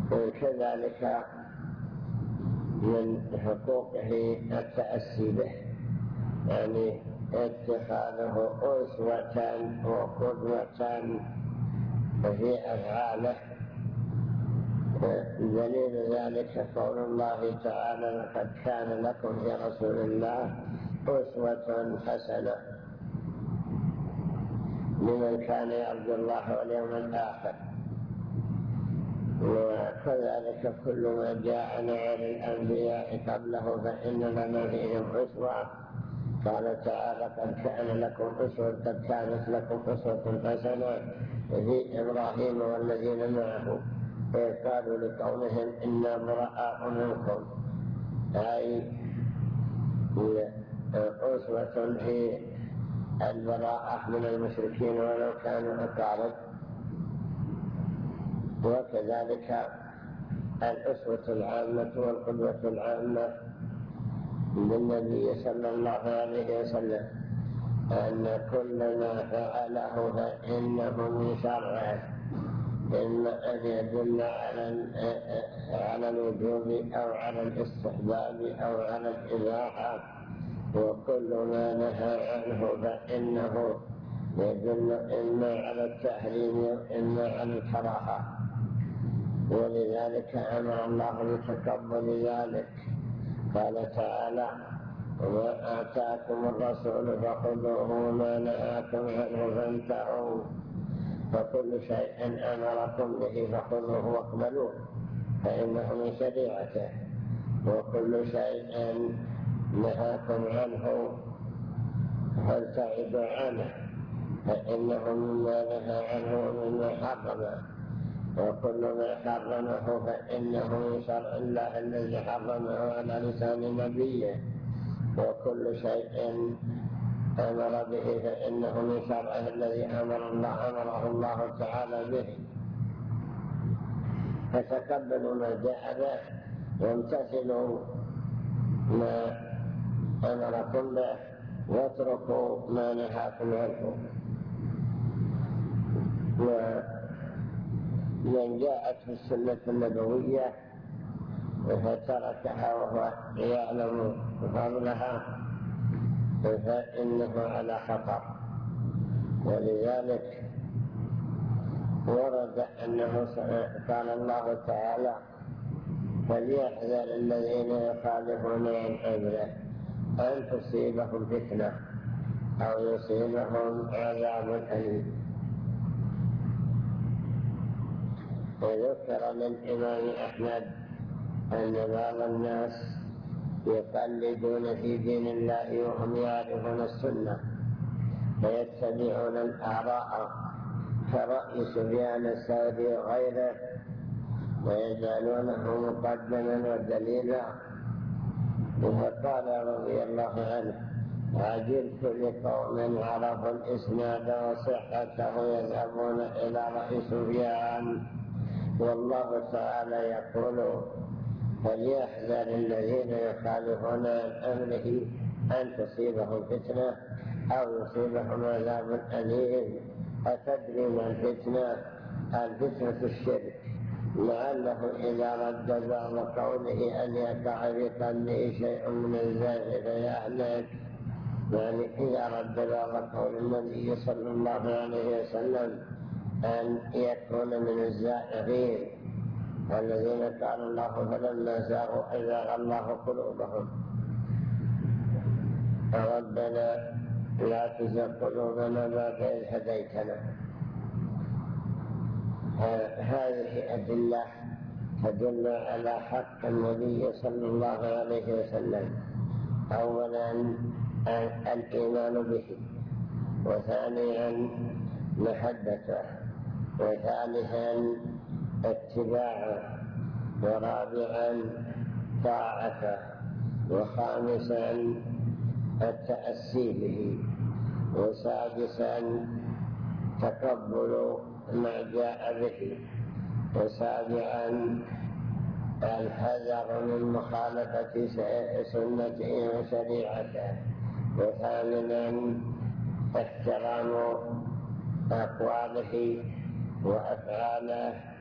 كذلك من حقوقه التأسي به، يعني اتخاذه أسوة وقدوة في أفعاله. دليل ذلك قول الله تعالى: لقد كان لكم في رسول الله أسوة حسنة لمن كان يرجو الله واليوم الآخر. وكذلك كل ما جاءنا عن الأنبياء قبله فإن لنا فيهم أسوة. قال تعالى: قد كانت لكم أسوة حسنة في إبراهيم والذين معه إذ قالوا لقومهم إنا براء منكم، أي أسوة في البراءة من المشركين ولو كانوا أقارب. وكذلك الأسوة العامة والقدوة العامة بالنبي صلى الله عليه وسلم، أن كل ما فعله فإنه من شرعه، إما أن يدل على الوجوب أو على الاستحباب أو على الإباحة، وكل ما نهى عنه فإنه يدل إما على التحريم وإما على الكراهة. ولذلك أمر الله بتقبل ذلك. قال تعالى: وما آتاكم الرسول فخذوه وما نهاكم عنه فانتهوا. فكل شيء أمركم به فخذوه واقبلوه فإنه من شريعته، وكل شيء نهاكم عنه فابتعدوا عنه فإنه مما نهى عنه ومما حرمه، وكل ما حرمه فإنه من شرع الله الذي حرمه على لسان نبيه، وكل شيء أمر به فإنه من شرعه الذي أمره الله تعالى به. فتقبلوا ما جاء به وامتثلوا ما أمركم به واتركوا ما نهاكم عنه. ومن جاءت في السنة النبوية فتركها وهو يعلم فضلها فإنه على خطر. ولذلك ورد أنه قال الله تعالى: فليحذر الذين يخالفون عن أمره أن تصيبهم فتنة أو يصيبهم عذاب أليم. وذكر للإمام أحمد أن بعض الناس يقلدون في دين الله وهم يعرفون السنة فيتبعون الآراء كرأي سفيان الثوري وغيره ويجعلونه مقدما ودليلا. وقال رضي الله عنه: عجبت لقوم عرفوا الإسناد وصحته يذهبون إلى رأي سفيان، والله تعالى يقول: فليحذر الذين يخالفون عن أمره أن تصيبهم فتنة أو يصيبهم عذاب أليم. أتدري ما الفتنة؟ الفتنة الشرك، لعله إذا رد بعض قوله أن يقع في قلبه شيء من الزائغ فيهلك. يعني إذا رد بعض قول النبي صلى الله عليه وسلم أن يكون من الزائغين الذين قال الله: فلما زاغوا أزاغ الله قلوبهم. ربنا لا تزغ قلوبنا بعد إذ هديتنا. هذه أدلة تدل على حق النبي صلى الله عليه وسلم: أولا الإيمان به، وثانيا محبته، وثالثا اتباعه، ورابعا طاعته، وخامسا التأسي به، وسادسا تقبل ما جاء به، وسابعا الحذر من مخالفة سنته وشريعته، وثامنا احترام أقواله وأفعاله